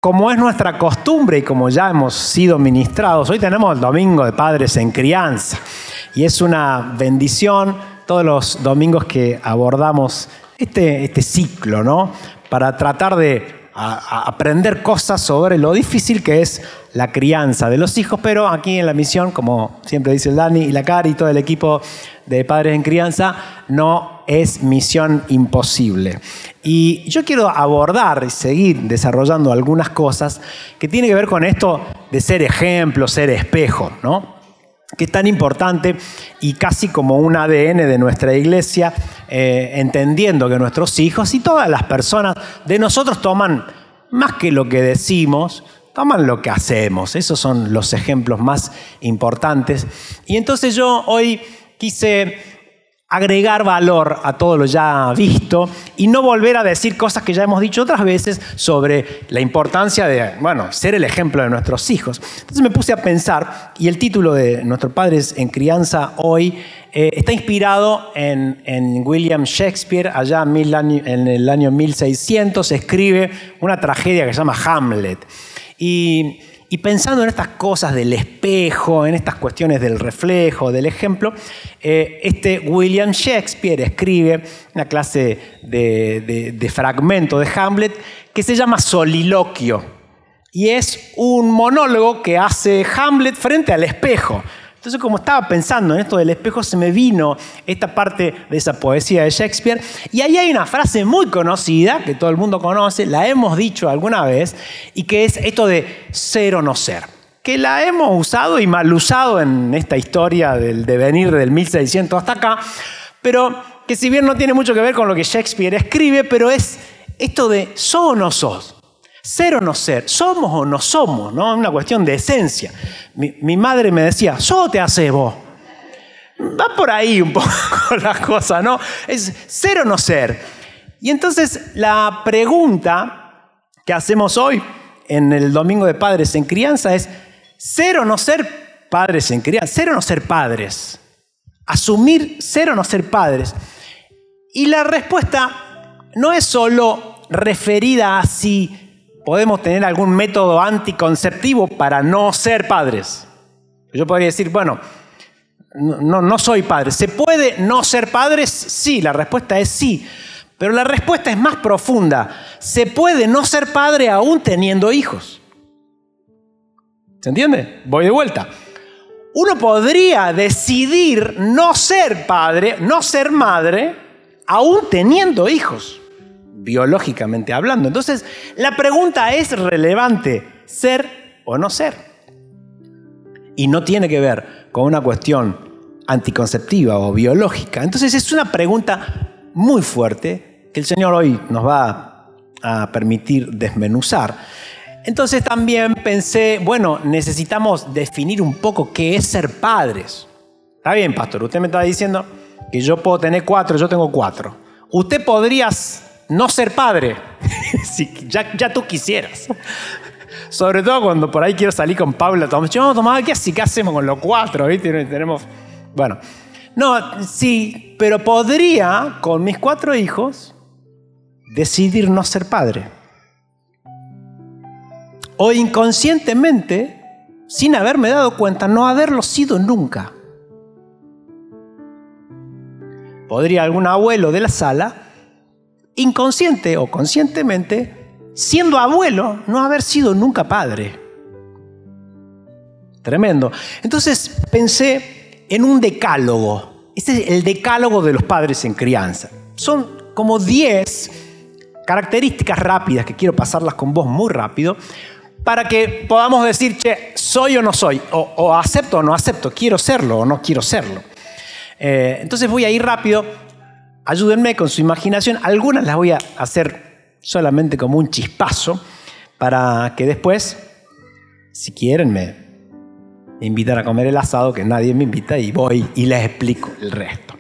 Como es nuestra costumbre y como ya hemos sido ministrados, hoy tenemos el Domingo de Padres en Crianza. Y es una bendición todos los domingos que abordamos este ciclo, ¿no? Para tratar de aprender cosas sobre lo difícil que es la crianza de los hijos, pero aquí en la misión, como siempre dice el Dani y la Cari y todo el equipo de Padres en Crianza, no es misión imposible. Y yo quiero abordar y seguir desarrollando algunas cosas que tienen que ver con esto de ser ejemplo, ser espejo, ¿no? Que es tan importante y casi como un ADN de nuestra iglesia, entendiendo que nuestros hijos y todas las personas de nosotros toman más que lo que decimos, toman lo que hacemos. Esos son los ejemplos más importantes. Y entonces yo hoy quise agregar valor a todo lo ya visto y no volver a decir cosas que ya hemos dicho otras veces sobre la importancia de, ser el ejemplo de nuestros hijos. Entonces me puse a pensar, y el título de Nuestros Padres en Crianza hoy está inspirado en William Shakespeare. Allá en el año 1600 escribe una tragedia que se llama Hamlet. Y pensando en estas cosas del espejo, en estas cuestiones del reflejo, del ejemplo, William Shakespeare escribe una clase de fragmento de Hamlet que se llama Soliloquio. Y es un monólogo que hace Hamlet frente al espejo. Entonces, como estaba pensando en esto del espejo, se me vino esta parte de esa poesía de Shakespeare. Y ahí hay una frase muy conocida, que todo el mundo conoce, la hemos dicho alguna vez, y que es esto de ser o no ser. Que la hemos usado y mal usado en esta historia del devenir del 1600 hasta acá, pero que si bien no tiene mucho que ver con lo que Shakespeare escribe, pero es esto de sos o no sos. Ser o no ser, somos o no somos, ¿no? Es una cuestión de esencia. Mi madre me decía, ¿sos o te haces vos? Va por ahí un poco la cosa, ¿no? Es ser o no ser. Y entonces la pregunta que hacemos hoy en el Domingo de Padres en Crianza es ser o no ser padres en crianza, ser o no ser padres. Asumir ser o no ser padres. Y la respuesta no es solo referida a si podemos tener algún método anticonceptivo para no ser padres. Yo podría decir, no soy padre. ¿Se puede no ser padres? Sí, la respuesta es sí. Pero la respuesta es más profunda. ¿Se puede no ser padre aún teniendo hijos? ¿Se entiende? Voy de vuelta. Uno podría decidir no ser padre, no ser madre, aún teniendo hijos, biológicamente hablando. Entonces, la pregunta es relevante, ¿ser o no ser? Y no tiene que ver con una cuestión anticonceptiva o biológica. Entonces, es una pregunta muy fuerte que el Señor hoy nos va a permitir desmenuzar. Entonces, también pensé, necesitamos definir un poco qué es ser padres. Está bien, pastor, usted me está diciendo que yo puedo tener 4, yo tengo 4. Usted podría no ser padre, si ya tú quisieras. Sobre todo cuando por ahí quiero salir con Paula. ¿Qué hacemos con los 4? ¿Viste? Tenemos... sí, pero podría, con mis 4 hijos, decidir no ser padre. O inconscientemente, sin haberme dado cuenta, no haberlo sido nunca. Podría algún abuelo de la sala, inconsciente o conscientemente, siendo abuelo, no haber sido nunca padre. Tremendo. Entonces pensé en un decálogo. Este es el decálogo de los padres en crianza. Son como 10 características rápidas que quiero pasarlas con vos muy rápido para que podamos decir, soy o no soy, o acepto o no acepto, quiero serlo o no quiero serlo. Entonces voy a ir rápido. Ayúdenme con su imaginación. Algunas las voy a hacer solamente como un chispazo para que después, si quieren, me invitan a comer el asado, que nadie me invita, y voy y les explico el resto.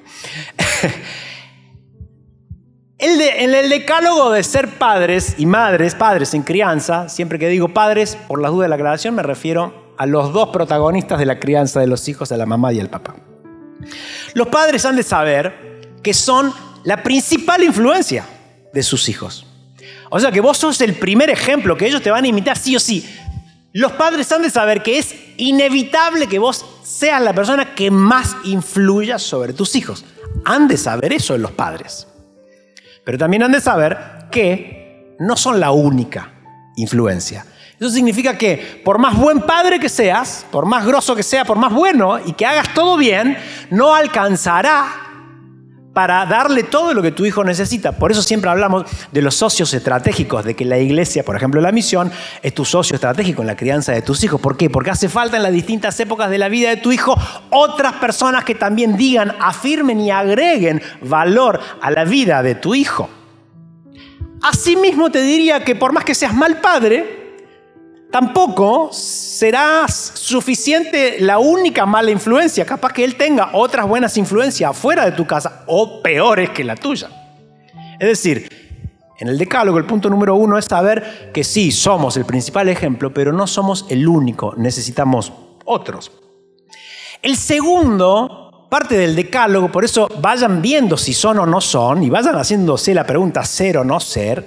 En el decálogo de ser padres y madres, padres en crianza, siempre que digo padres, por las dudas de la aclaración, me refiero a los 2 protagonistas de la crianza de los hijos, a la mamá y al papá. Los padres han de saber que son la principal influencia de sus hijos. O sea que vos sos el primer ejemplo que ellos te van a imitar sí o sí. Los padres han de saber que es inevitable que vos seas la persona que más influya sobre tus hijos. Han de saber eso los padres. Pero también han de saber que no son la única influencia. Eso significa que por más buen padre que seas, por más grosso que sea, por más bueno y que hagas todo bien, no alcanzará para darle todo lo que tu hijo necesita. Por eso siempre hablamos de los socios estratégicos, de que la iglesia, por ejemplo la misión, es tu socio estratégico en la crianza de tus hijos. ¿Por qué? Porque hace falta en las distintas épocas de la vida de tu hijo otras personas que también digan, afirmen y agreguen valor a la vida de tu hijo. Asimismo te diría que por más que seas mal padre, tampoco serás suficiente la única mala influencia. Capaz que él tenga otras buenas influencias afuera de tu casa o peores que la tuya. Es decir, en el decálogo el punto número 1 es saber que sí, somos el principal ejemplo, pero no somos el único. Necesitamos otros. El segundo, parte del decálogo, por eso vayan viendo si son o no son y vayan haciéndose la pregunta ser o no ser.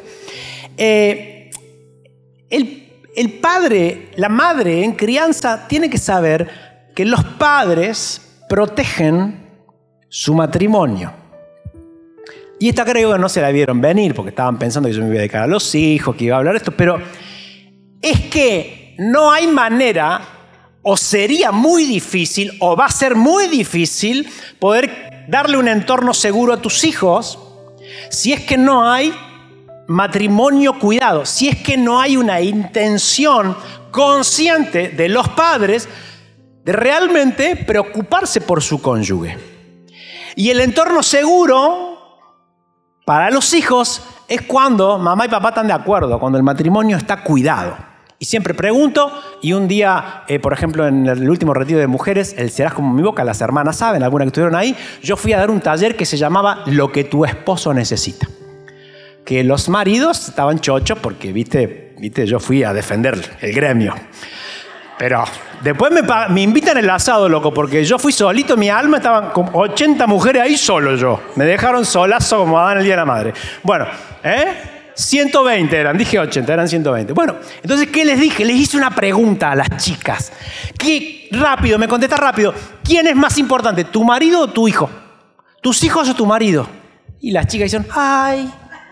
El padre, la madre en crianza tiene que saber que los padres protegen su matrimonio. Y esta creo que no se la vieron venir porque estaban pensando que yo me iba a dedicar a los hijos, que iba a hablar de esto, pero es que no hay manera, o sería muy difícil, o va a ser muy difícil poder darle un entorno seguro a tus hijos si es que no hay matrimonio cuidado, si es que no hay una intención consciente de los padres de realmente preocuparse por su cónyuge. Y el entorno seguro para los hijos es cuando mamá y papá están de acuerdo, cuando el matrimonio está cuidado. Y siempre pregunto, y un día, por ejemplo, en el último retiro de mujeres, el Serás como mi boca, las hermanas saben, algunas que estuvieron ahí, yo fui a dar un taller que se llamaba Lo que tu esposo necesita. Que los maridos estaban chochos porque, viste, yo fui a defender el gremio. Pero después me invitan el asado, loco, porque yo fui solito, mi alma, estaban con 80 mujeres ahí solo yo. Me dejaron solazo como Adán el día de la madre. Bueno, 120 eran, dije 80, eran 120. Bueno, entonces, ¿qué les dije? Les hice una pregunta a las chicas. Rápido, me contesta rápido. ¿Quién es más importante, tu marido o tu hijo? ¿Tus hijos o tu marido? Y las chicas dicen, ay...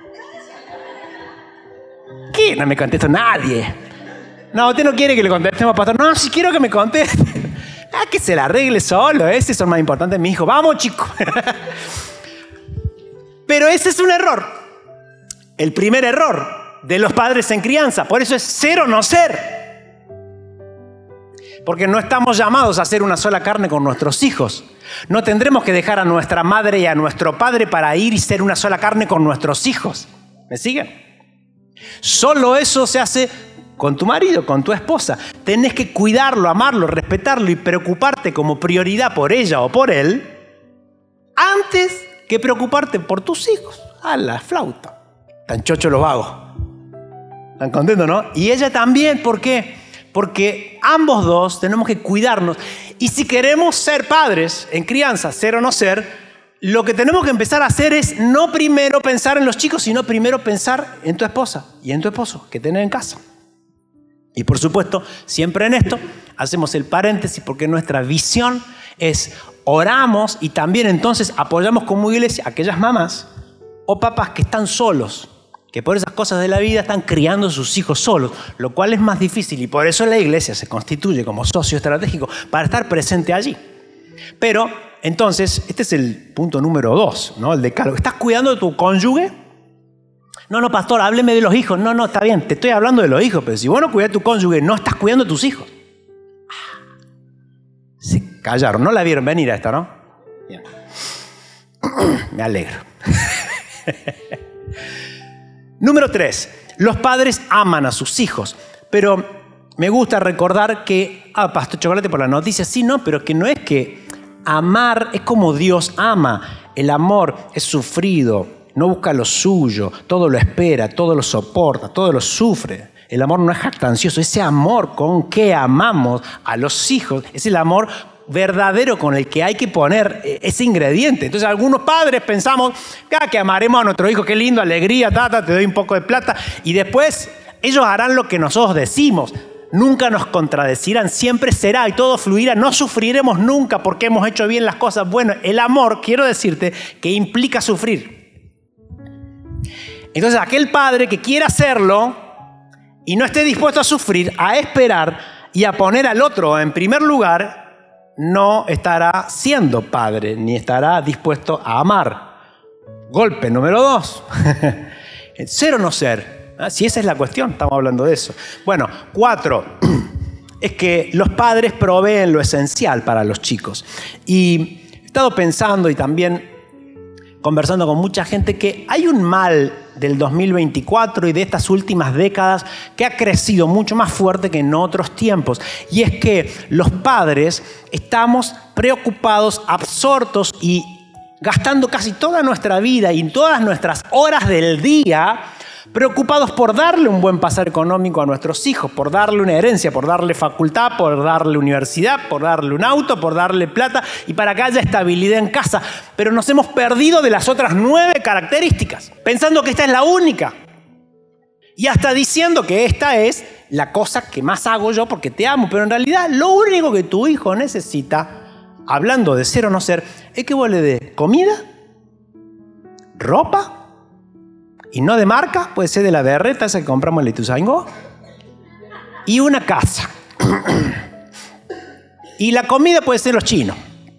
¿Qué? No me contesta nadie. No, usted no quiere que le contestemos, pastor. No, sí quiero que me conteste. Que se la arregle solo. Ese son más importantes mis hijos. Vamos, chicos. Pero ese es un error. El primer error de los padres en crianza. Por eso es ser o no ser. Porque no estamos llamados a ser una sola carne con nuestros hijos. No tendremos que dejar a nuestra madre y a nuestro padre para ir y ser una sola carne con nuestros hijos. ¿Me siguen? Solo eso se hace con tu marido, con tu esposa. Tenés que cuidarlo, amarlo, respetarlo y preocuparte como prioridad por ella o por él antes que preocuparte por tus hijos. A la flauta. Tan chochos los vagos. ¿Están contentos, no? Y ella también. ¿Por qué? Porque ambos dos tenemos que cuidarnos. Y si queremos ser padres en crianza, ser o no ser, lo que tenemos que empezar a hacer es no primero pensar en los chicos, sino primero pensar en tu esposa y en tu esposo que tenés en casa. Y por supuesto, siempre en esto hacemos el paréntesis porque nuestra visión es oramos y también entonces apoyamos como iglesia a aquellas mamás o papás que están solos, que por esas cosas de la vida están criando a sus hijos solos, lo cual es más difícil y por eso la iglesia se constituye como socio estratégico para estar presente allí. Pero entonces, este es el punto número 2, ¿no? El decálogo. ¿Estás cuidando de tu cónyuge? No, pastor, hábleme de los hijos. No, está bien, te estoy hablando de los hijos, pero si vos no cuidas de tu cónyuge, no estás cuidando de tus hijos. Se callaron, no la vieron venir a esta, ¿no? Bien. Me alegro. Número 3. Los padres aman a sus hijos, pero me gusta recordar que, pastor Chocolate por la noticia, sí, no, pero que no es que amar es como Dios ama. El amor es sufrido, no busca lo suyo, todo lo espera, todo lo soporta, todo lo sufre. El amor no es jactancioso, ese amor con que amamos a los hijos es el amor verdadero con el que hay que poner ese ingrediente. Entonces algunos padres pensamos que amaremos a nuestro hijo, qué lindo, alegría, te doy un poco de plata, y después ellos harán lo que nosotros decimos. Nunca nos contradecirán, siempre será y todo fluirá. No sufriremos nunca porque hemos hecho bien las cosas. Bueno, el amor, quiero decirte, que implica sufrir. Entonces, aquel padre que quiera hacerlo y no esté dispuesto a sufrir, a esperar y a poner al otro en primer lugar, no estará siendo padre, ni estará dispuesto a amar. Golpe número 2. Ser o no ser. Si esa es la cuestión, estamos hablando de eso. Bueno, 4, es que los padres proveen lo esencial para los chicos. Y he estado pensando y también conversando con mucha gente que hay un mal del 2024 y de estas últimas décadas que ha crecido mucho más fuerte que en otros tiempos. Y es que los padres estamos preocupados, absortos y gastando casi toda nuestra vida y todas nuestras horas del día preocupados por darle un buen pasar económico a nuestros hijos, por darle una herencia, por darle facultad, por darle universidad, por darle un auto, por darle plata y para que haya estabilidad en casa. Pero nos hemos perdido de las otras 9 características, pensando que esta es la única. Y hasta diciendo que esta es la cosa que más hago yo porque te amo. Pero en realidad lo único que tu hijo necesita, hablando de ser o no ser, es que vos le des comida, ropa, y no de marca, puede ser de la berreta, esa que compramos en Ituzaingó, y una casa. Y la comida puede ser los chinos.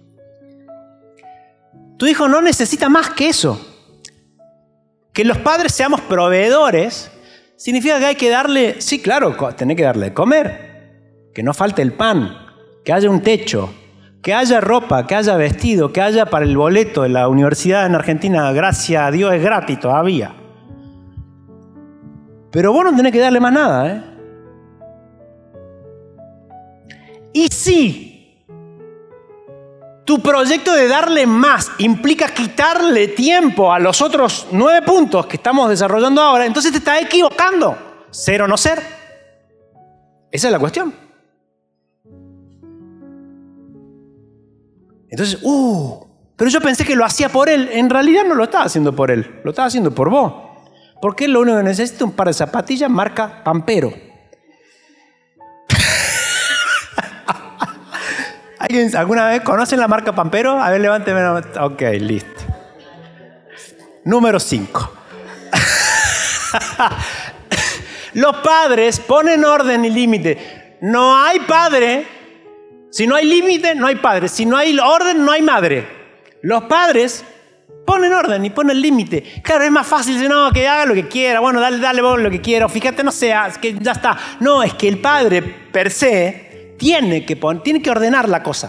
Tu hijo no necesita más que eso. Que los padres seamos proveedores significa que hay que darle, sí, claro, tenés que darle de comer, que no falte el pan, que haya un techo, que haya ropa, que haya vestido, que haya para el boleto de la universidad en Argentina, gracias a Dios es gratis todavía. Pero vos no tenés que darle más nada, ¿eh? Y si tu proyecto de darle más implica quitarle tiempo a los otros 9 puntos que estamos desarrollando ahora, entonces te estás equivocando. Ser o no ser. Esa es la cuestión. Entonces, pero yo pensé que lo hacía por él. En realidad no lo estaba haciendo por él, lo estaba haciendo por vos. Porque él lo único que necesita es un par de zapatillas marca Pampero. ¿Alguien alguna vez conocen la marca Pampero? A ver, levánteme la mano. Ok, listo. Número 5. Los padres ponen orden y límite. No hay padre. Si no hay límite, no hay padre. Si no hay orden, no hay madre. Los padres ponen orden y ponen límite. Claro, es más fácil decir, no, que haga lo que quiera. Bueno, dale vos lo que quiera. Fíjate, no sea, es que ya está. No, es que el padre per se tiene que ordenar la cosa.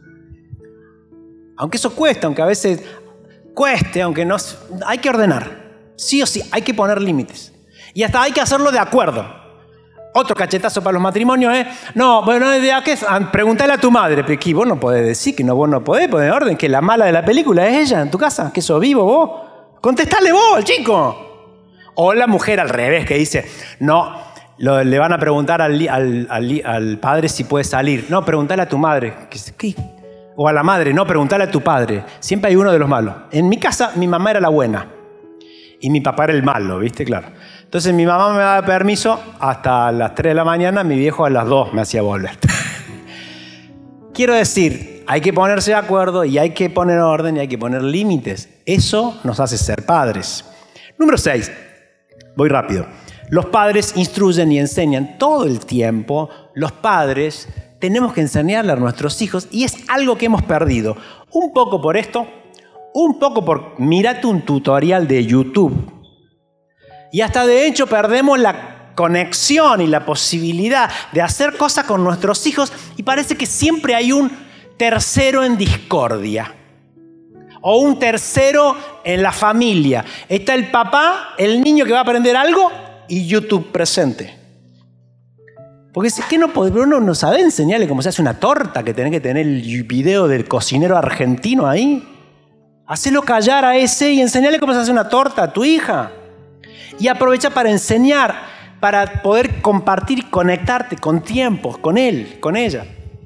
Aunque eso cuesta, aunque a veces cueste, aunque no, hay que ordenar. Sí o sí, hay que poner límites. Y hasta hay que hacerlo de acuerdo. Otro cachetazo para los matrimonios es, no, bueno, pregúntale a tu madre, pero que vos no podés decir que no, vos no podés poner orden, que la mala de la película es ella en tu casa, que sos vivo vos. Contestale vos, chico. O la mujer al revés, que dice, no, le van a preguntar al padre si puede salir. No, preguntale a tu madre. ¿Qué? O a la madre, no, preguntale a tu padre. Siempre hay uno de los malos. En mi casa, mi mamá era la buena. Y mi papá era el malo, ¿viste? Claro. Entonces mi mamá me daba permiso hasta las 3 de la mañana, mi viejo a las 2 me hacía volver. Quiero decir, hay que ponerse de acuerdo y hay que poner orden y hay que poner límites. Eso nos hace ser padres. Número 6. Voy rápido. Los padres instruyen y enseñan todo el tiempo. Los padres tenemos que enseñarle a nuestros hijos y es algo que hemos perdido. Un poco por esto, un poco por mirate un tutorial de YouTube. Y hasta de hecho perdemos la conexión y la posibilidad de hacer cosas con nuestros hijos y parece que siempre hay un tercero en discordia o un tercero en la familia. Está el papá, el niño que va a aprender algo y YouTube presente. Porque es que uno no sabe enseñarle cómo se hace una torta, que tenés que tener el video del cocinero argentino ahí. Hacelo callar a ese y enseñarle cómo se hace una torta a tu hija. Y aprovecha para enseñar, para poder compartir y conectarte con tiempos, con él, con ella.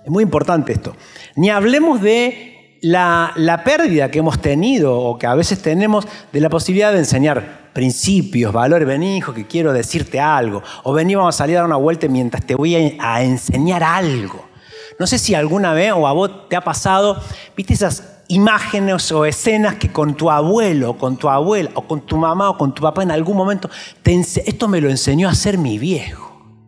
Es muy importante esto. Ni hablemos de la pérdida que hemos tenido o que a veces tenemos de la posibilidad de enseñar principios, valores. Vení, hijo, que quiero decirte algo. O vení, vamos a salir a dar una vuelta mientras te voy a enseñar algo. No sé si alguna vez o a vos te ha pasado, viste esas imágenes o escenas que con tu abuelo, con tu abuela, o con tu mamá o con tu papá en algún momento, esto me lo enseñó a hacer mi viejo.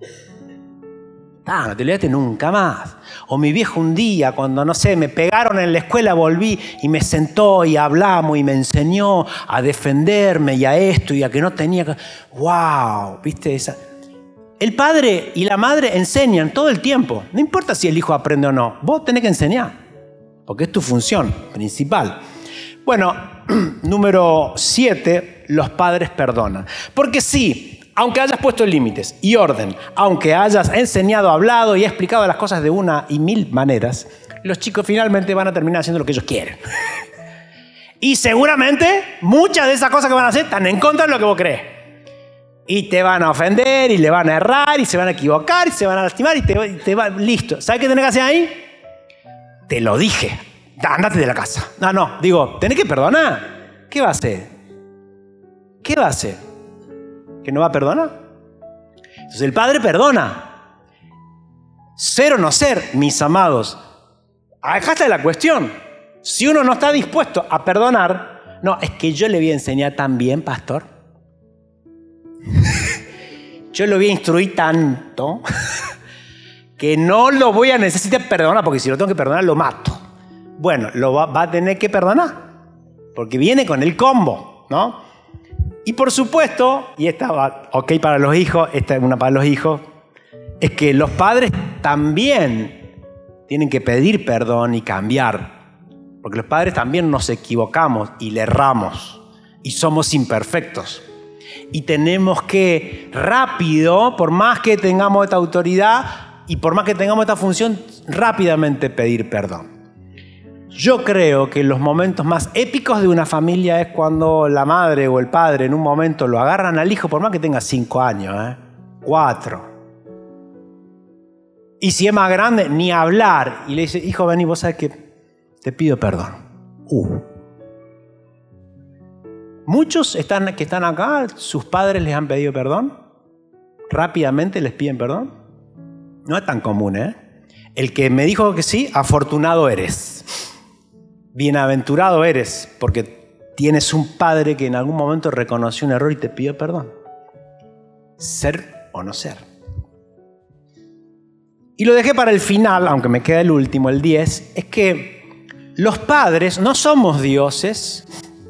No te olvidaste nunca más. O mi viejo un día, cuando, no sé, me pegaron en la escuela, volví y me sentó y hablamos y me enseñó a defenderme y a esto y a que no tenía que... ¡Wow! ¿Viste esa? El padre y la madre enseñan todo el tiempo. No importa si el hijo aprende o no. Vos tenés que enseñar, porque es tu función principal. Bueno, número 7, los padres perdonan. Porque sí, aunque hayas puesto límites y orden, aunque hayas enseñado, hablado y explicado las cosas de una y mil maneras, los chicos finalmente van a terminar haciendo lo que ellos quieren. Y seguramente muchas de esas cosas que van a hacer están en contra de lo que vos crees. Y te van a ofender, y le van a errar, y se van a equivocar, y se van a lastimar, y te va listo. ¿Sabes qué tenés que hacer ahí? Te lo dije. Andate de la casa. Digo, tenés que perdonar. ¿Qué va a hacer? ¿Qué va a hacer? ¿Que no va a perdonar? Entonces el padre perdona. Ser o no ser, mis amados. Acá está la cuestión. Si uno no está dispuesto a perdonar, no, es que yo le voy a enseñar tan bien, pastor. Yo lo voy a instruir tanto que no lo voy a necesitar perdonar, porque si lo tengo que perdonar lo mato. Bueno, lo va a tener que perdonar, porque viene con el combo, ¿no? Y por supuesto, y esta va ok para los hijos, esta es una para los hijos, es que los padres también tienen que pedir perdón y cambiar, porque los padres también nos equivocamos y le erramos y somos imperfectos. Y tenemos que rápido, por más que tengamos esta autoridad y por más que tengamos esta función, rápidamente pedir perdón. Yo creo que los momentos más épicos de una familia es cuando la madre o el padre en un momento lo agarran al hijo, por más que tenga 5 años, 4. Y si es más grande, ni hablar. Y le dice, hijo, vení, vos sabés que te pido perdón. Muchos que están acá, sus padres les han pedido perdón. Rápidamente les piden perdón. No es tan común, ¿eh? El que me dijo que sí, afortunado eres. Bienaventurado eres, porque tienes un padre que en algún momento reconoció un error y te pidió perdón. Ser o no ser. Y lo dejé para el final, aunque me queda el último, el 10, es que los padres no somos dioses,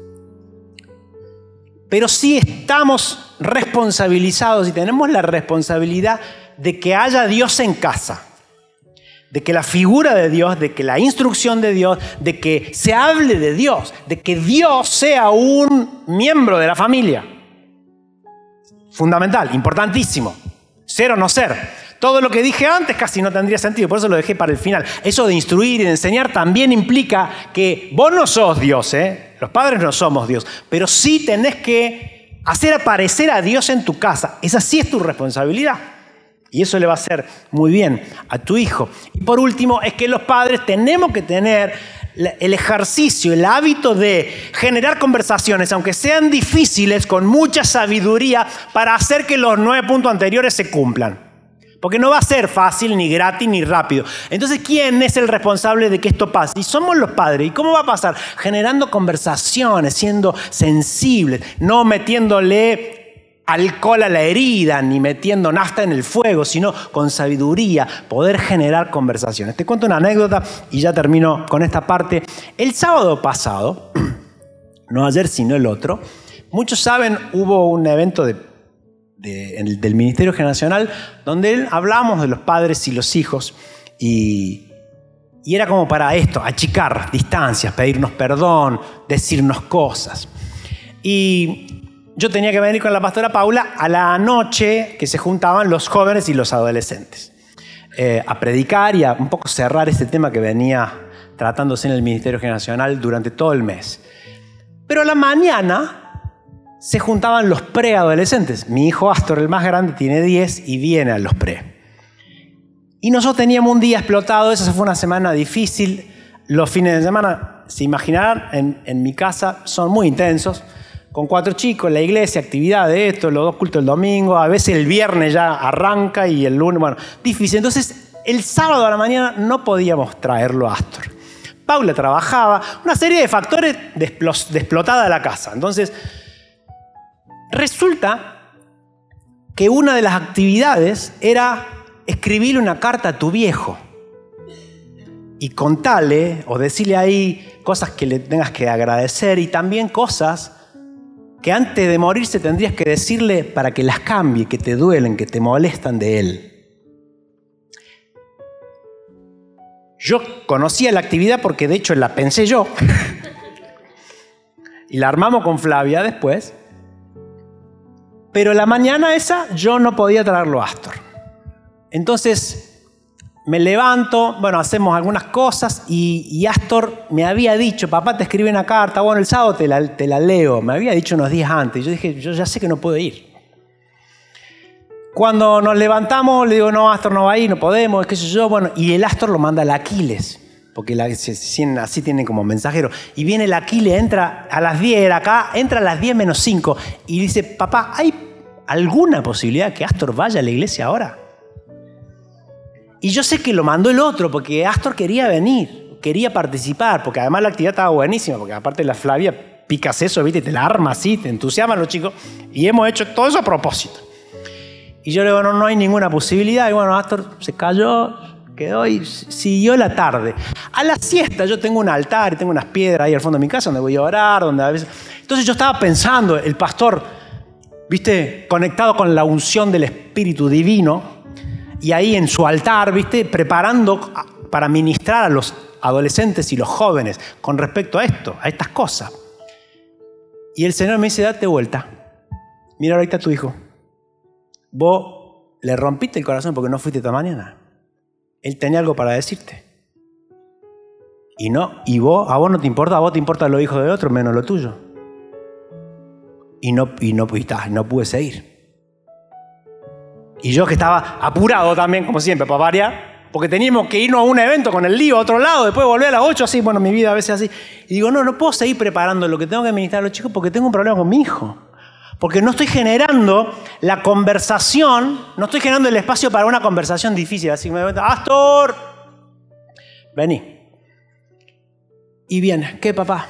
pero sí estamos responsabilizados y tenemos la responsabilidad de que haya Dios en casa. De que la figura de Dios, de que la instrucción de Dios, de que se hable de Dios, de que Dios sea un miembro de la familia. Fundamental, importantísimo. Ser o no ser. Todo lo que dije antes casi no tendría sentido, por eso lo dejé para el final. Eso de instruir y de enseñar también implica que vos no sos Dios, los padres no somos Dios, pero sí tenés que hacer aparecer a Dios en tu casa. Esa sí es tu responsabilidad. Y eso le va a hacer muy bien a tu hijo. Y por último, es que los padres tenemos que tener el ejercicio, el hábito de generar conversaciones, aunque sean difíciles, con mucha sabiduría, para hacer que los 9 puntos anteriores se cumplan. Porque no va a ser fácil, ni gratis, ni rápido. Entonces, ¿quién es el responsable de que esto pase? Y somos los padres. ¿Y cómo va a pasar? Generando conversaciones, siendo sensibles, no metiéndole alcohol a la herida, ni metiendo nafta en el fuego, sino con sabiduría, poder generar conversaciones. Te cuento una anécdota y ya termino con esta parte. El sábado pasado, no ayer sino el otro, muchos saben, hubo un evento del Ministerio Generacional donde hablamos de los padres y los hijos y era como para esto, achicar distancias, pedirnos perdón, decirnos cosas. Y yo tenía que venir con la pastora Paula a la noche que se juntaban los jóvenes y los adolescentes a predicar y a un poco cerrar este tema que venía tratándose en el Ministerio Generacional durante todo el mes. Pero a la mañana se juntaban los preadolescentes. Mi hijo Astor, el más grande, tiene 10 y viene a los pre. Y nosotros teníamos un día explotado, esa fue una semana difícil. Los fines de semana, se imaginarán, en mi casa son muy intensos. Con 4 chicos, la iglesia, actividades, esto, los 2 cultos el domingo. A veces el viernes ya arranca y el lunes, bueno, difícil. Entonces, el sábado a la mañana no podíamos traerlo a Astor. Paula trabajaba, una serie de factores de explotada de la casa. Entonces, resulta que una de las actividades era escribirle una carta a tu viejo y contarle o decirle ahí cosas que le tengas que agradecer y también cosas que antes de morirse tendrías que decirle para que las cambie, que te duelen, que te molestan de él. Yo conocía la actividad porque de hecho la pensé yo y la armamos con Flavia después, pero la mañana esa yo no podía traerlo a Astor. Entonces me levanto, bueno, hacemos algunas cosas y Astor me había dicho, papá te escribí una carta, bueno, el sábado te la leo, me había dicho unos días antes. Yo dije, yo ya sé que no puedo ir. Cuando nos levantamos, le digo, no, Astor no va a ir, no podemos, qué sé yo, bueno, y el Astor lo manda al Aquiles, porque así tienen como mensajero. Y viene el Aquiles, entra a las 10, era acá, entra a las 10 menos 5 y dice, papá, ¿hay alguna posibilidad que Astor vaya a la iglesia ahora? Y yo sé que lo mandó el otro, porque Astor quería venir, quería participar, porque además la actividad estaba buenísima, porque aparte la Flavia picas eso, ¿viste? Te la arma así, te entusiasman los chicos, y hemos hecho todo eso a propósito. Y yo le digo, no hay ninguna posibilidad, y bueno, Astor se cayó, quedó y siguió la tarde. A la siesta yo tengo un altar y tengo unas piedras ahí al fondo de mi casa donde voy a orar, donde a veces... Entonces yo estaba pensando, el pastor, ¿viste? Conectado con la unción del Espíritu Divino, y ahí en su altar, ¿viste? Preparando para ministrar a los adolescentes y los jóvenes con respecto a esto, a estas cosas. Y el Señor me dice, date vuelta. Mira ahorita a tu hijo. Vos le rompiste el corazón porque no fuiste esta mañana. Él tenía algo para decirte. Y a vos no te importa, a vos te importan los hijos de otro menos lo tuyo. Y no pude seguir. Y yo que estaba apurado también, como siempre, para variar, porque teníamos que irnos a un evento con el lío a otro lado, después volver a las 8, así, bueno, mi vida a veces así. Y digo, no puedo seguir preparando lo que tengo que administrar a los chicos porque tengo un problema con mi hijo. Porque no estoy generando la conversación, no estoy generando el espacio para una conversación difícil. Así que me digo, Astor, vení. Y viene, ¿qué, papá?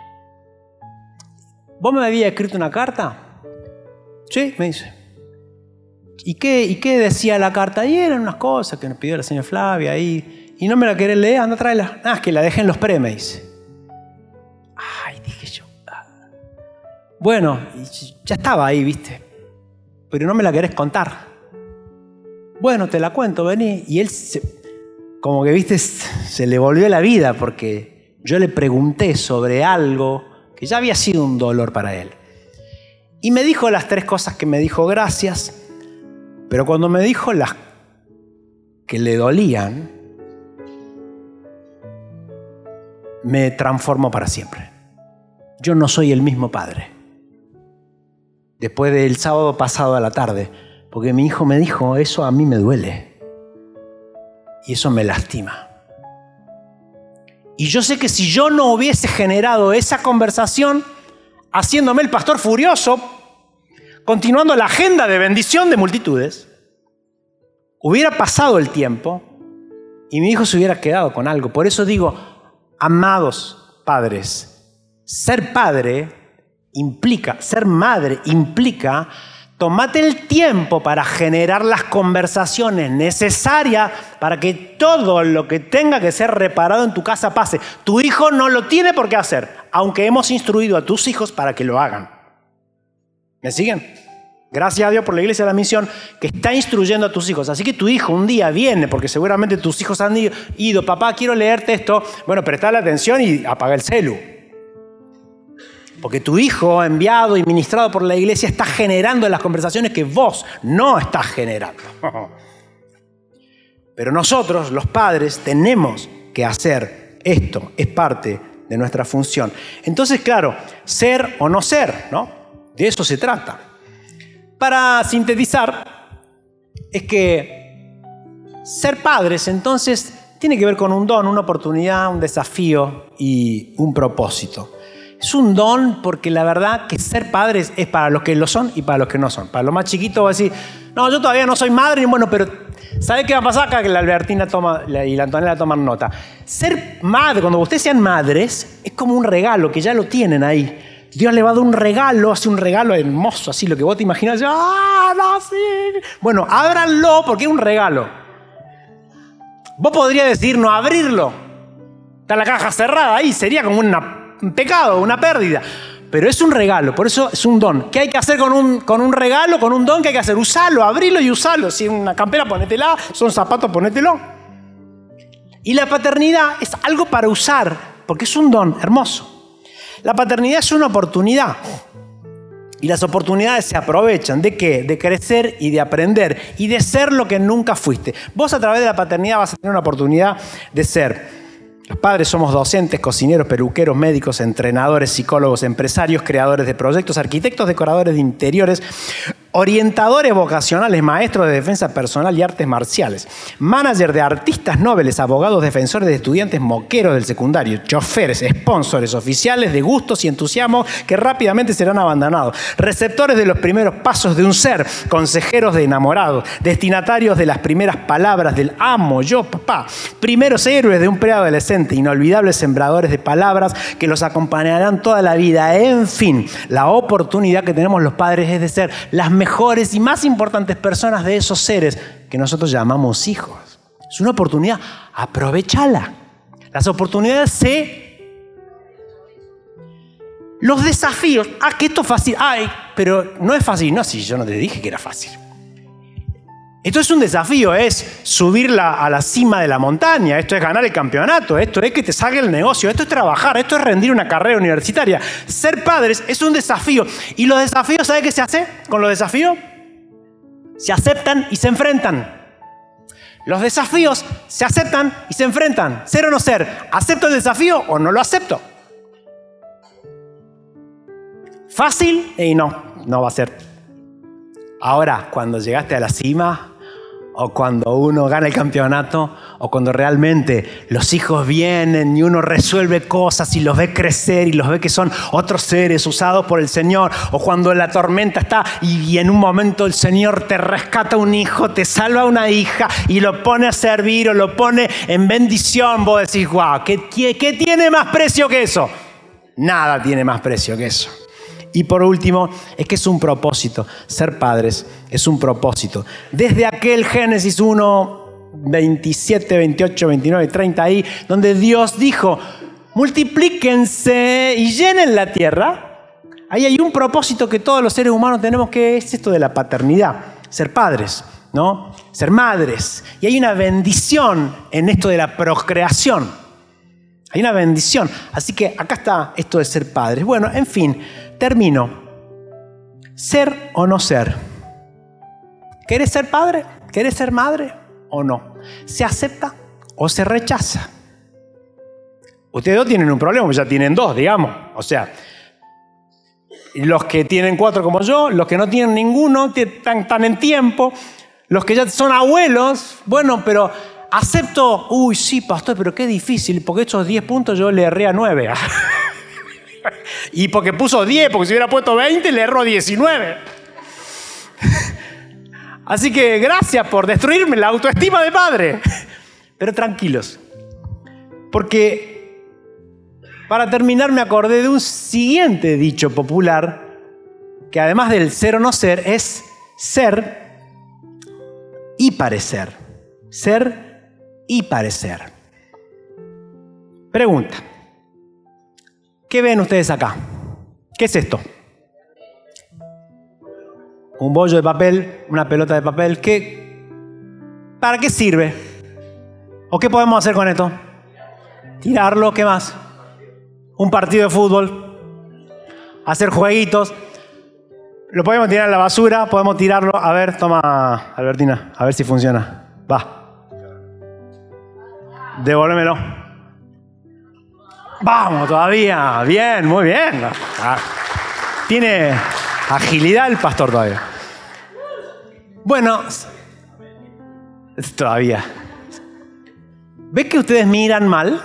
¿Vos me habías escrito una carta? Sí, me dice. ¿Y qué decía la carta? Y eran unas cosas que nos pidió la señora Flavia ahí. Y no me la querés leer, anda, tráela. Es que la dejé en los pre, me dice. Ay, dije yo. Bueno, ya estaba ahí, ¿viste? Pero no me la querés contar. Bueno, te la cuento, vení. Y él, como que, ¿viste? Se le volvió la vida porque yo le pregunté sobre algo que ya había sido un dolor para él. Y me dijo las 3 cosas que me dijo, gracias. Pero cuando me dijo las que le dolían, me transformó para siempre. Yo no soy el mismo padre. Después del sábado pasado a la tarde, porque mi hijo me dijo, eso a mí me duele. Y eso me lastima. Y yo sé que si yo no hubiese generado esa conversación, haciéndome el pastor furioso, continuando la agenda de bendición de multitudes, hubiera pasado el tiempo y mi hijo se hubiera quedado con algo. Por eso digo, amados padres, ser padre implica, ser madre implica, tómate el tiempo para generar las conversaciones necesarias para que todo lo que tenga que ser reparado en tu casa pase. Tu hijo no lo tiene por qué hacer, aunque hemos instruido a tus hijos para que lo hagan. ¿Me siguen? Gracias a Dios por la Iglesia de la Misión que está instruyendo a tus hijos. Así que tu hijo un día viene, porque seguramente tus hijos han ido, papá, quiero leerte esto. Bueno, prestale atención y apaga el celu. Porque tu hijo enviado y ministrado por la Iglesia está generando las conversaciones que vos no estás generando. Pero nosotros, los padres, tenemos que hacer esto. Es parte de nuestra función. Entonces, claro, ser o no ser, ¿no? De eso se trata. Para sintetizar, es que Ser padres, entonces, tiene que ver con un don, una oportunidad, un desafío y un propósito. Es un don porque la verdad que ser padres es para los que lo son y para los que no son. Para los más chiquitos va a decir, no, yo todavía no soy madre, bueno, pero ¿sabe qué va a pasar acá? Que la Albertina y la Antonella toman nota. Ser madre, cuando ustedes sean madres, es como un regalo que ya lo tienen ahí. Dios le va a dar un regalo, hace un regalo hermoso, así lo que vos te imaginas. ¡Ah, no, sí! Bueno, ábranlo porque es un regalo. Vos podrías decir no abrirlo. Está la caja cerrada ahí, sería como un pecado, una pérdida. Pero es un regalo, por eso es un don. ¿Qué hay que hacer con un regalo, con un don? ¿Qué hay que hacer? Usarlo, abrirlo y usarlo. Si es una campera, ponétela. Son zapatos, ponételo. Y la paternidad es algo para usar, porque es un don hermoso. La paternidad es una oportunidad. Y las oportunidades se aprovechan. ¿De qué? De crecer y de aprender. Y de ser lo que nunca fuiste. Vos a través de la paternidad vas a tener una oportunidad de ser. Los padres somos docentes, cocineros, peluqueros, médicos, entrenadores, psicólogos, empresarios, creadores de proyectos, arquitectos, decoradores de interiores, orientadores vocacionales, maestros de defensa personal y artes marciales, manager de artistas nobles, abogados, defensores de estudiantes, moqueros del secundario, choferes, sponsors, oficiales de gustos y entusiasmos que rápidamente serán abandonados, receptores de los primeros pasos de un ser, consejeros de enamorados, destinatarios de las primeras palabras del amo, yo, papá, primeros héroes de un preadolescente, inolvidables sembradores de palabras que los acompañarán toda la vida. En fin, la oportunidad que tenemos los padres es de ser las mejores y más importantes personas de esos seres que nosotros llamamos hijos. Es una oportunidad, aprovechala. Las oportunidades los desafíos, que esto es fácil, pero no es fácil, no, si yo no te dije que era fácil. Esto es un desafío, es subir a la cima de la montaña, esto es ganar el campeonato, esto es que te salga el negocio, esto es trabajar, esto es rendir una carrera universitaria. Ser padres es un desafío. Y los desafíos, ¿sabe qué se hace con los desafíos? Se aceptan y se enfrentan. Los desafíos se aceptan y se enfrentan. Ser o no ser, ¿acepto el desafío o no lo acepto? Fácil y no va a ser. Ahora, cuando llegaste a la cima, o cuando uno gana el campeonato, o cuando realmente los hijos vienen y uno resuelve cosas y los ve crecer y los ve que son otros seres usados por el Señor, o cuando la tormenta está y en un momento el Señor te rescata un hijo, te salva una hija y lo pone a servir o lo pone en bendición, vos decís, wow, ¿qué tiene más precio que eso? Nada tiene más precio que eso. Y por último, es que es un propósito. Ser padres es un propósito. Desde aquel Génesis 1, 27, 28, 29 y 30 ahí, donde Dios dijo, multiplíquense y llenen la tierra. Ahí hay un propósito que todos los seres humanos tenemos, que es esto de la paternidad. Ser padres, ¿no? Ser madres. Y hay una bendición en esto de la procreación. Hay una bendición. Así que acá está esto de ser padres. Bueno, en fin, termino. ¿Ser o no ser? ¿Querés ser padre? ¿Querés ser madre o no? ¿Se acepta o se rechaza? Ustedes dos tienen un problema, ya tienen dos, digamos. O sea, los que tienen 4 como yo, los que no tienen ninguno, están en tiempo. Los que ya son abuelos, bueno, pero acepto, sí, pastor, pero qué difícil, porque estos 10 puntos yo le erré a 9. Y porque puso 10, porque si hubiera puesto 20, le erró 19. Así que gracias por destruirme la autoestima de padre. Pero tranquilos, porque para terminar me acordé de un siguiente dicho popular, que además del ser o no ser, es ser y parecer. Ser y parecer. Pregunta. ¿Qué ven ustedes acá? ¿Qué es esto? Un bollo de papel, una pelota de papel. ¿Para qué sirve? ¿O qué podemos hacer con esto? Tirarlo, ¿qué más? Un partido de fútbol. Hacer jueguitos. Lo podemos tirar a la basura, podemos tirarlo. A ver, toma, Albertina, a ver si funciona. Va. Devuélvemelo. Vamos, todavía. Bien, muy bien. Tiene agilidad el pastor todavía. Bueno, Todavía. ¿Ves que ustedes miran mal?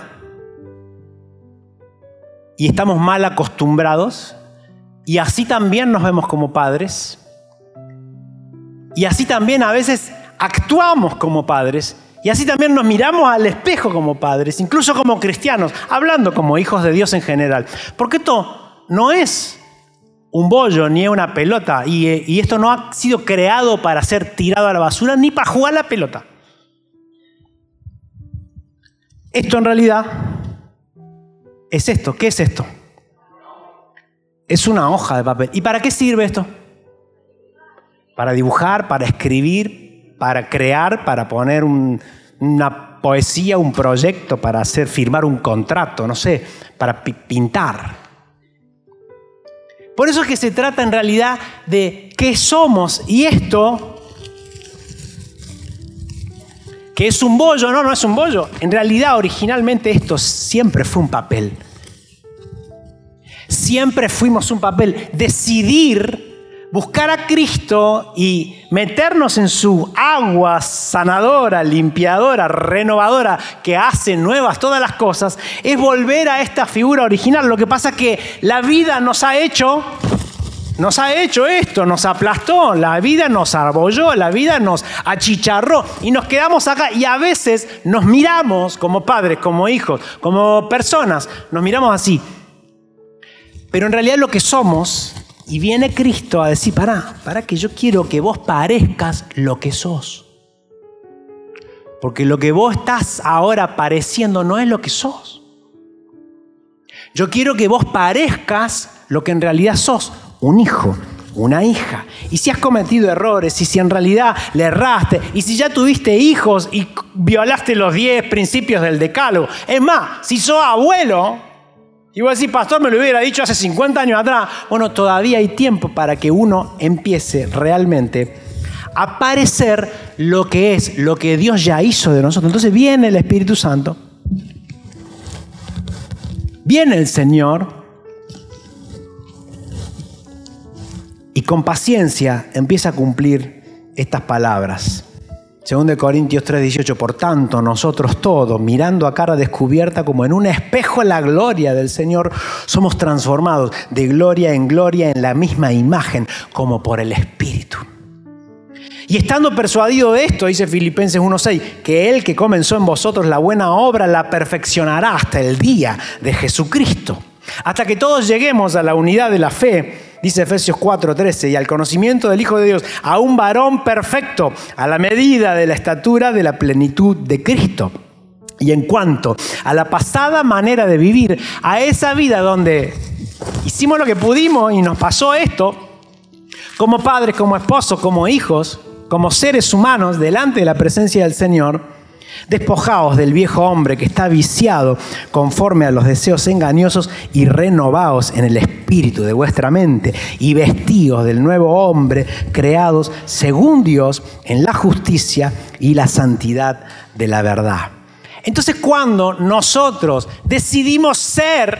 Y estamos mal acostumbrados. Y así también nos vemos como padres. Y así también a veces actuamos como padres. Y así también nos miramos al espejo como padres, incluso como cristianos, hablando como hijos de Dios en general. Porque esto no es un bollo ni es una pelota. Y esto no ha sido creado para ser tirado a la basura ni para jugar la pelota. Esto en realidad es esto. ¿Qué es esto? Es una hoja de papel. ¿Y para qué sirve esto? Para dibujar, para escribir, para crear, para poner una poesía, un proyecto, para hacer firmar un contrato, no sé, para pintar. Por eso es que se trata en realidad de qué somos. Y esto, que es un bollo, no es un bollo. En realidad, originalmente esto siempre fue un papel. Siempre fuimos un papel. Decidir buscar a Cristo y meternos en su agua sanadora, limpiadora, renovadora, que hace nuevas todas las cosas, es volver a esta figura original. Lo que pasa es que la vida nos ha hecho esto, nos aplastó, la vida nos arbolló, la vida nos achicharró y nos quedamos acá. Y a veces nos miramos como padres, como hijos, como personas, nos miramos así. Pero en realidad lo que somos, y viene Cristo a decir, pará, que yo quiero que vos parezcas lo que sos. Porque lo que vos estás ahora pareciendo no es lo que sos. Yo quiero que vos parezcas lo que en realidad sos, un hijo, una hija. Y si has cometido errores, y si en realidad le erraste, y si ya tuviste hijos y violaste los 10 principios del decálogo. Es más, si sos abuelo, y vos decís, pastor, me lo hubiera dicho hace 50 años atrás. Bueno, todavía hay tiempo para que uno empiece realmente a parecer lo que es, lo que Dios ya hizo de nosotros. Entonces viene el Espíritu Santo, viene el Señor, y con paciencia empieza a cumplir estas palabras. 2 Corintios 3:18, por tanto, nosotros todos, mirando a cara descubierta como en un espejo la gloria del Señor, somos transformados de gloria en la misma imagen, como por el Espíritu. Y estando persuadido de esto, dice Filipenses 1:6, que Él que comenzó en vosotros la buena obra la perfeccionará hasta el día de Jesucristo. Hasta que todos lleguemos a la unidad de la fe, dice Efesios 4:13, y al conocimiento del Hijo de Dios, a un varón perfecto, a la medida de la estatura de la plenitud de Cristo. Y en cuanto a la pasada manera de vivir, a esa vida donde hicimos lo que pudimos y nos pasó esto, como padres, como esposos, como hijos, como seres humanos, delante de la presencia del Señor, despojaos del viejo hombre que está viciado conforme a los deseos engañosos y renovaos en el espíritu de vuestra mente y vestíos del nuevo hombre creados según Dios en la justicia y la santidad de la verdad. Entonces, cuando nosotros decidimos ser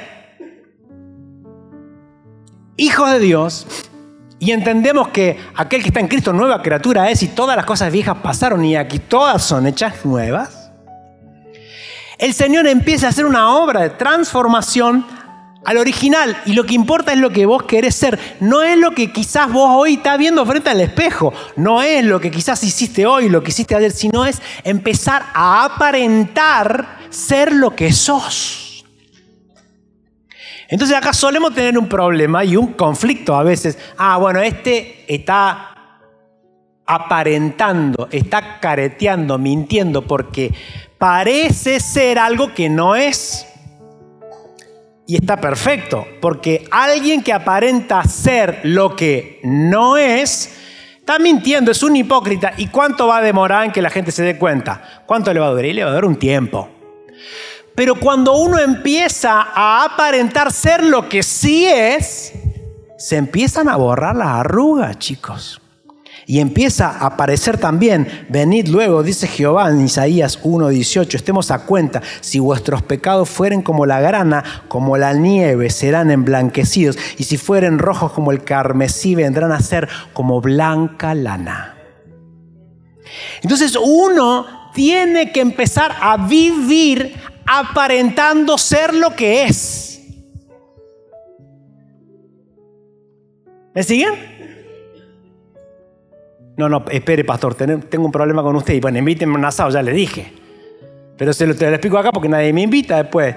hijos de Dios y entendemos que aquel que está en Cristo nueva criatura es y todas las cosas viejas pasaron y aquí todas son hechas nuevas, el Señor empieza a hacer una obra de transformación al original. Y lo que importa es lo que vos querés ser. No es lo que quizás vos hoy estás viendo frente al espejo. No es lo que quizás hiciste hoy, lo que hiciste ayer, sino es empezar a aparentar ser lo que sos. Entonces acá solemos tener un problema y un conflicto a veces. Bueno, este está aparentando, está careteando, mintiendo porque parece ser algo que no es. Y está perfecto, porque alguien que aparenta ser lo que no es, está mintiendo, es un hipócrita. ¿Y cuánto va a demorar en que la gente se dé cuenta? ¿Cuánto le va a durar? Y le va a dar un tiempo. Pero cuando uno empieza a aparentar ser lo que sí es, se empiezan a borrar las arrugas, chicos. Y empieza a aparecer también, venid luego, dice Jehová en Isaías 1:18, estemos a cuenta, si vuestros pecados fueren como la grana, como la nieve, serán emblanquecidos, y si fueren rojos como el carmesí, vendrán a ser como blanca lana. Entonces uno tiene que empezar a vivir aparentando ser lo que es. ¿Me siguen? No, espere, pastor, tengo un problema con usted. Y bueno, invítenme a un asado, ya le dije. Pero te lo explico acá porque nadie me invita después.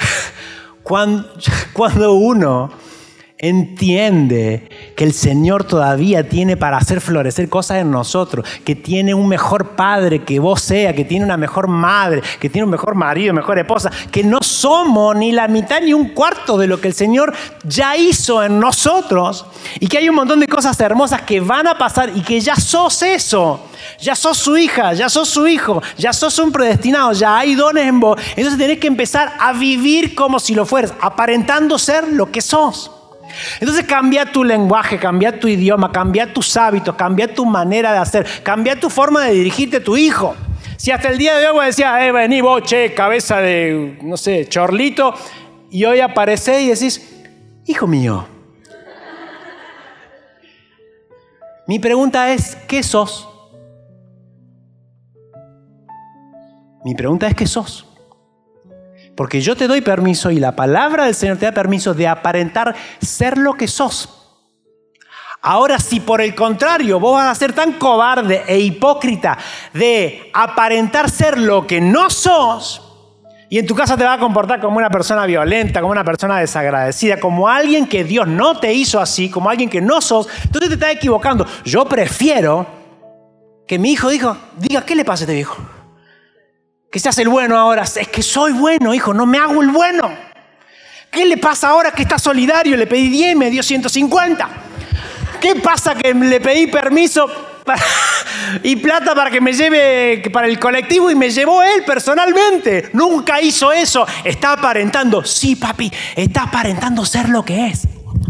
Cuando uno entiende que el Señor todavía tiene para hacer florecer cosas en nosotros, que tiene un mejor padre que vos sea, que tiene una mejor madre, que tiene un mejor marido, mejor esposa, que no somos ni la mitad ni un cuarto de lo que el Señor ya hizo en nosotros, y que hay un montón de cosas hermosas que van a pasar y que ya sos eso. Ya sos su hija, ya sos su hijo, ya sos un predestinado, ya hay dones en vos. Entonces tenés que empezar a vivir como si lo fueras, aparentando ser lo que sos. Entonces cambia tu lenguaje, cambia tu idioma, cambia tus hábitos, cambia tu manera de hacer, cambia tu forma de dirigirte a tu hijo. Si hasta el día de hoy vos decías, vení vos, che, cabeza de, no sé, chorlito, y hoy aparecés y decís, hijo mío. Mi pregunta es, ¿qué sos? Mi pregunta es, ¿qué sos? Porque yo te doy permiso y la palabra del Señor te da permiso de aparentar ser lo que sos. Ahora, si por el contrario vos vas a ser tan cobarde e hipócrita de aparentar ser lo que no sos, y en tu casa te vas a comportar como una persona violenta, como una persona desagradecida, como alguien que Dios no te hizo así, como alguien que no sos, entonces te estás equivocando. Yo prefiero que mi hijo diga, ¿qué le pasa a este viejo? Que se hace el bueno ahora. Es que soy bueno, hijo, no me hago el bueno. ¿Qué le pasa ahora que está solidario? Le pedí 10, me dio 150. ¿Qué pasa que le pedí permiso y plata para que me lleve para el colectivo y me llevó él personalmente? Nunca hizo eso. Está aparentando. Sí, papi, está aparentando ser lo que es.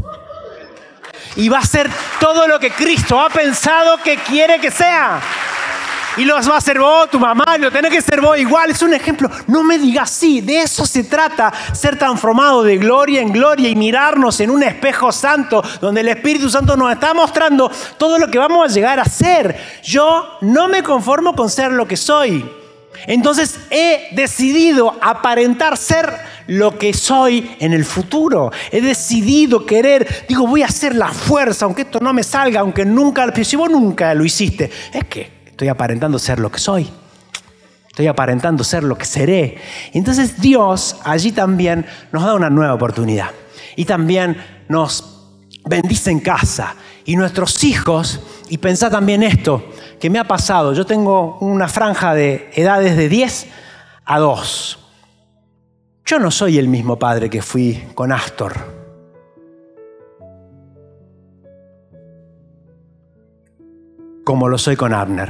Y va a ser todo lo que Cristo ha pensado que quiere que sea. Y lo vas a hacer vos, tu mamá, y lo tenés que ser vos igual. Es un ejemplo. No me digas sí. De eso se trata, ser transformado de gloria en gloria y mirarnos en un espejo santo donde el Espíritu Santo nos está mostrando todo lo que vamos a llegar a ser. Yo no me conformo con ser lo que soy. Entonces he decidido aparentar ser lo que soy en el futuro. He decidido querer, voy a hacer la fuerza, aunque esto no me salga, aunque nunca, si vos nunca lo hiciste, es que estoy aparentando ser lo que soy. Estoy aparentando ser lo que seré. Entonces Dios allí también nos da una nueva oportunidad. Y también nos bendice en casa. Y nuestros hijos, y pensá también esto, que me ha pasado. Yo tengo una franja de edades de 10 a 2. Yo no soy el mismo padre que fui con Astor. Como lo soy con Abner.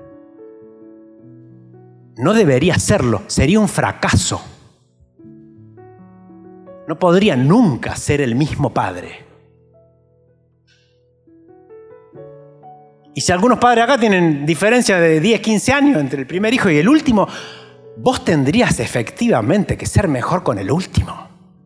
No debería serlo, sería un fracaso. No podría nunca ser el mismo padre. Y si algunos padres acá tienen diferencia de 10, 15 años entre el primer hijo y el último, vos tendrías efectivamente que ser mejor con el último.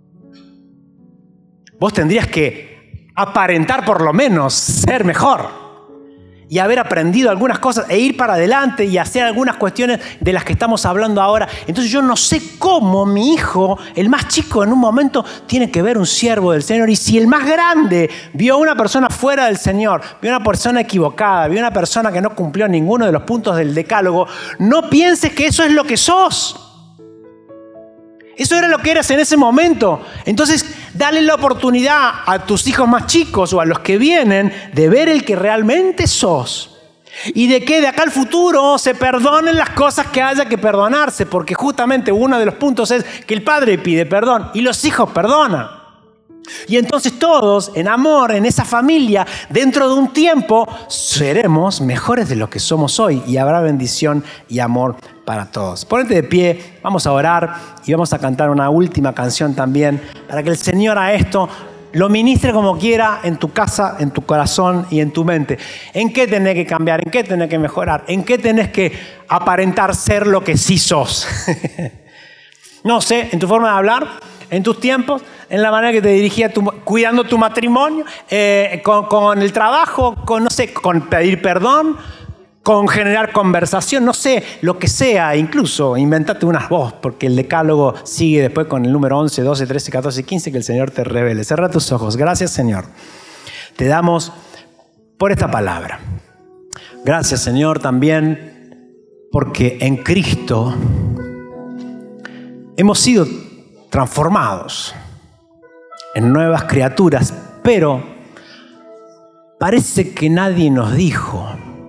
Vos tendrías que aparentar por lo menos ser mejor. Y haber aprendido algunas cosas e ir para adelante y hacer algunas cuestiones de las que estamos hablando ahora. Entonces yo no sé cómo mi hijo, el más chico en un momento, tiene que ver un siervo del Señor. Y si el más grande vio a una persona fuera del Señor, vio a una persona equivocada, vio a una persona que no cumplió ninguno de los puntos del decálogo, no pienses que eso es lo que sos. Eso era lo que eras en ese momento. Entonces, dale la oportunidad a tus hijos más chicos o a los que vienen de ver el que realmente sos. Y de que de acá al futuro se perdonen las cosas que haya que perdonarse. Porque justamente uno de los puntos es que el padre pide perdón y los hijos perdonan. Y entonces todos, en amor, en esa familia, dentro de un tiempo, seremos mejores de lo que somos hoy. Y habrá bendición y amor para todos. Ponete de pie, vamos a orar y vamos a cantar una última canción también para que el Señor a esto lo ministre como quiera en tu casa, en tu corazón y en tu mente. ¿En qué tenés que cambiar? ¿En qué tenés que mejorar? ¿En qué tenés que aparentar ser lo que sí sos? No sé, en tu forma de hablar, en tus tiempos, en la manera que te dirigías cuidando tu matrimonio, con el trabajo, con pedir perdón. con generar conversación, no sé, lo que sea, incluso inventate unas voz, porque el decálogo sigue después con el número 11, 12, 13, 14, 15, que el Señor te revele. Cerra tus ojos. Gracias, Señor. Te damos por esta palabra. Gracias, Señor, también porque en Cristo hemos sido transformados en nuevas criaturas, pero parece que nadie nos dijo,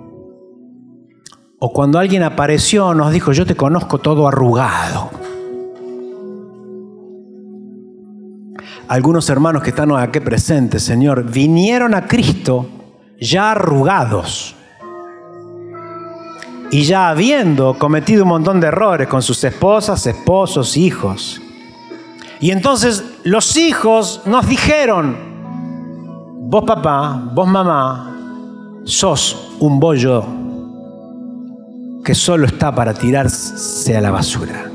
o cuando alguien apareció nos dijo, yo te conozco todo arrugado. Algunos hermanos que están aquí presentes, Señor, vinieron a Cristo ya arrugados y ya habiendo cometido un montón de errores con sus esposas, esposos, hijos. Y entonces los hijos nos dijeron, vos papá, vos mamá, sos un bollo que solo está para tirarse a la basura.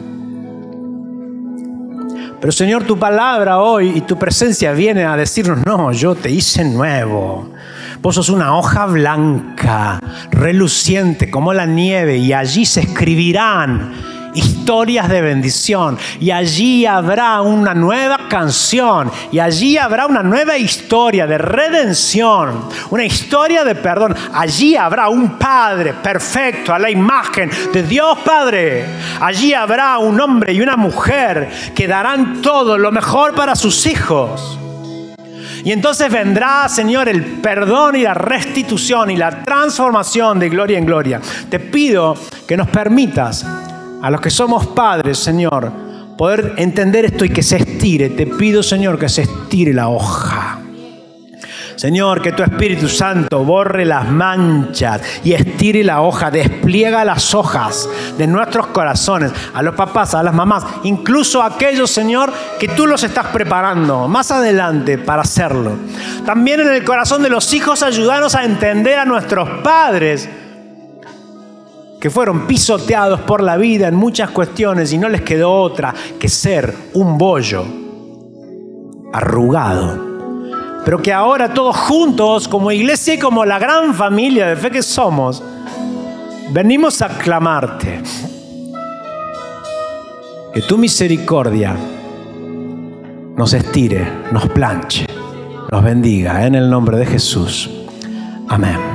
Pero Señor, tu palabra hoy y tu presencia viene a decirnos, no, yo te hice nuevo. Vos sos una hoja blanca, reluciente como la nieve, y allí se escribirán historias de bendición, y allí habrá una nueva canción, y allí habrá una nueva historia de redención, una historia de perdón. Allí habrá un Padre perfecto a la imagen de Dios Padre. Allí habrá un hombre y una mujer que darán todo lo mejor para sus hijos. Y entonces vendrá, Señor, el perdón y la restitución y la transformación de gloria en gloria. Te pido que nos permitas, a los que somos padres, Señor, poder entender esto y que se estire. Te pido, Señor, que se estire la hoja. Señor, que tu Espíritu Santo borre las manchas y estire la hoja, despliega las hojas de nuestros corazones, a los papás, a las mamás, incluso a aquellos, Señor, que tú los estás preparando más adelante para hacerlo. También en el corazón de los hijos, ayúdanos a entender a nuestros padres, que fueron pisoteados por la vida en muchas cuestiones y no les quedó otra que ser un bollo arrugado. Pero que ahora todos juntos, como iglesia y como la gran familia de fe que somos, venimos a clamarte. Que tu misericordia nos estire, nos planche, nos bendiga. En el nombre de Jesús. Amén.